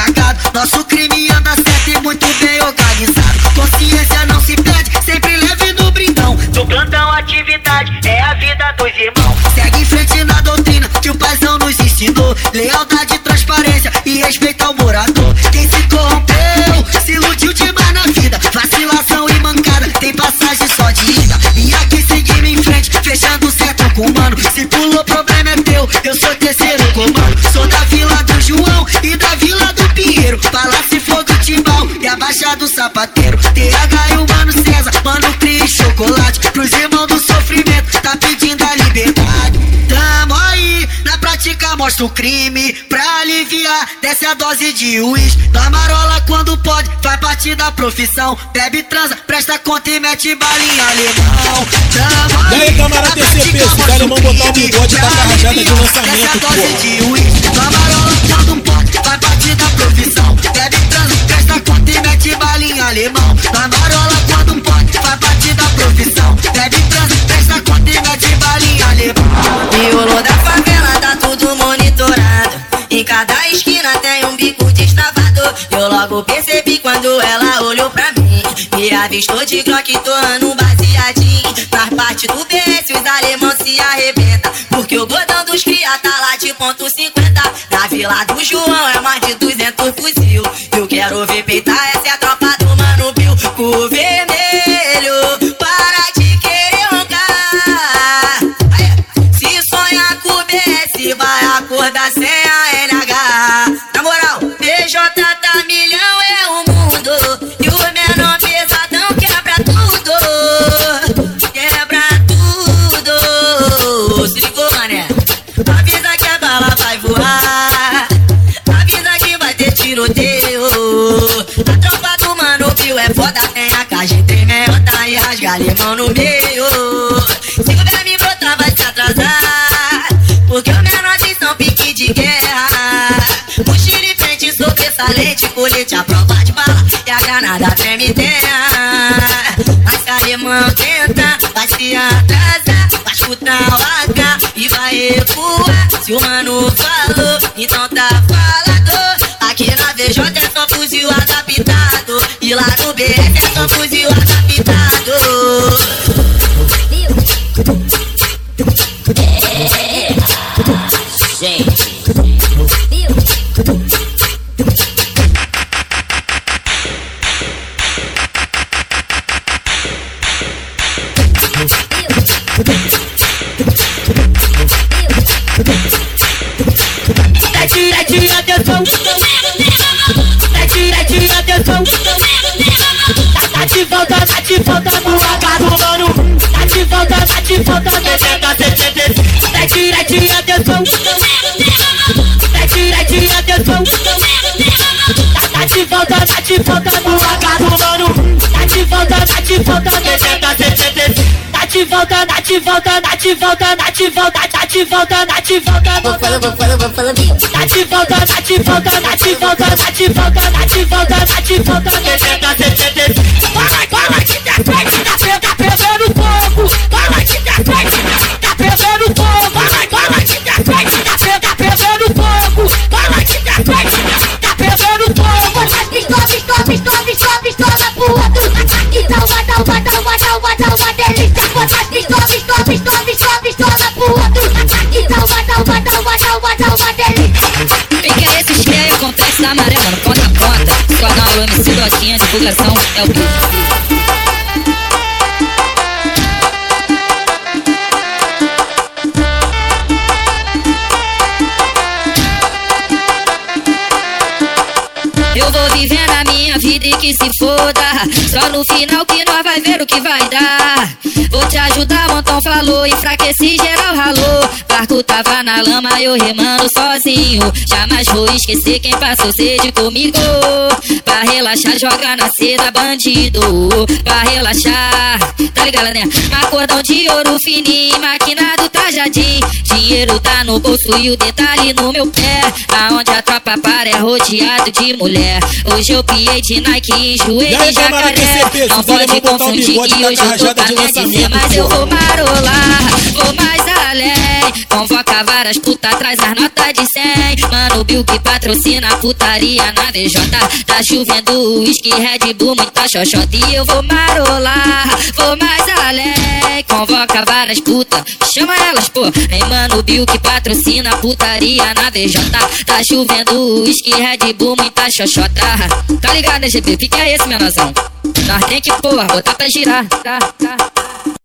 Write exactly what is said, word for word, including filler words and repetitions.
embriagado. Nosso crime anda certo e muito bem organizado. Consciência não se perde, sempre leve no brindão. No plantão atividade é a vida dos irmãos. Segue em frente na doutrina que o paizão nos ensinou. Lealdade, transparência e respeito ao morador. Quem se corrompeu, se iludiu demais na vida. Vacilação e mancada, tem passagem só de ida. E aqui seguimos em frente, fechando certo com o mano. Se pulou, problema é teu, eu sou terceiro comando. Sou da vila do João e da vila do Pinheiro. Palácio Flor do Timbal e a Baixa do Sapateiro. T H e o Mano César, Mano Cris, chocolate. Pros irmãos do sofrimento, tá pedindo a liberdade. Tamo aí, na prática mostra o crime. Pra aliviar, desce a dose de uísque. Na marola quando pode, faz parte da profissão. Bebe, transa, presta conta e mete balinha alemão. Tamo aí, e aí, camarada T C P, se o alemão botar o bigode, tá carregada de lançamento, pô. Na marola quando pode, faz parte da profissão. Bebe, transa, presta conta e mete balinha alemão. Na marola quando pode, faz parte da profissão. Bebe, transa, presta conta e mete balinha alemão. Miolo da favela tá tudo monitorado. Em cada esquina tem um bico destavado. Eu logo percebi quando ela olhou pra mim. Me avistou de Glock toando um baseadinho. Na parte do B S os alemão se arrebenta. Porque o gordão dos cria tá lá de ponto cinquenta. Na vila do João é mais de duzentos fuzil. Eu quero ver peitar, essa é a tropa do Mano Bill. Com vermelho, para de querer roncar. Se sonhar com o B S, vai acordar sem a N H. Na moral, P J tá milhão, é o mundo. E o menor pesadão quebra tudo. Quebra tudo. Se ligou, mané? Avisa que a bala vai voar. Avisa que vai ter tiroteio. A tropa do Mano Bill é foda, tem a caixa entre meiota e rasga limão no meio. Se o verme brotar vai se atrasar, porque o menor tem são pique de guerra. Mochila e frente, sobressalente, colete à prova de bala e a granada treme terra. Mas se alemão tenta, vai se atrasar, vai escutar o A K e vai recuar. Se o mano falou, então tá falado. Aqui na V J é só fuzil adaptado, e lá no B S é só fuzil adaptado. Gente, Preste atenção, preste atenção. Tá te faltando, tá te faltando a casa, mano. Tá te faltando, tá te faltando sessenta, sessenta. Preste atenção, preste atenção. Tá te faltando, tá te faltando a casa, mano. Tá te faltando, tá te faltando sessenta, sessenta. Tá te faltando, tá te faltando, tá te faltando, tá te faltando, tá te faltando, tá te faltando. vou falando, vou falando, vou falando. Tá te faltando, tá te faltando, tá te faltando, tá te faltando, tá te faltando, tá te faltando sessenta, sessenta. Fala, fala que tá frente, tá pegando fogo. Fala que tá frente, tá pegando fogo. Fala, fala que tá frente, tá pegando fogo. Fala que tá frente, tá pegando fogo. Pistola, pistola, pistola, pistola, pistola pro outro. Aqui dá uma, dá uma, dá uma, dá uma, dá uma delícia. Pistola, pistola, pistola, pistola, pistola pro outro. Aqui dá uma, dá uma, dá uma, dá uma, dá uma delícia. Fica esse cheio, acontece na maré, mano, ponta a ponta. Esquadrão, M C, dotinha, divulgação, é o que. Eu vou vivendo a minha vida e que se foda. Só no final que nós vai ver o que vai dar. Vou te ajudar, montão falou. Enfraqueci, geral ralou. Barco tava na lama, eu remando sozinho. Jamais vou esquecer quem passou sede comigo. Pra relaxar, joga na seda, bandido. Pra relaxar, tá ligado, né? Acordão de ouro fininho, maquinado trajadinho. Dinheiro tá no bolso e o detalhe no meu pé. Aonde a tropa para é rodeado de mulher. mulher. Hoje eu piei de Nike e enjoei de jacaré. Não pode confundir que hoje eu tô com a D C, mas eu vou marolar, vou mais além. Convoca várias putas, traz as notas de cem. Mano Bill que patrocina a putaria na V J. Tá chovendo whisky, Red Bull, muita xoxota. E eu vou marolar, vou mais além. Convoca várias putas, chama elas, pô. Ei, Mano Bill que patrocina a putaria na V J. Tá chovendo whisky, Red Bull, muita xoxota. Tá ligado, né, G P? Que que é esse, menorzão? Nós tem que, porra, botar pra girar. Tá, tá.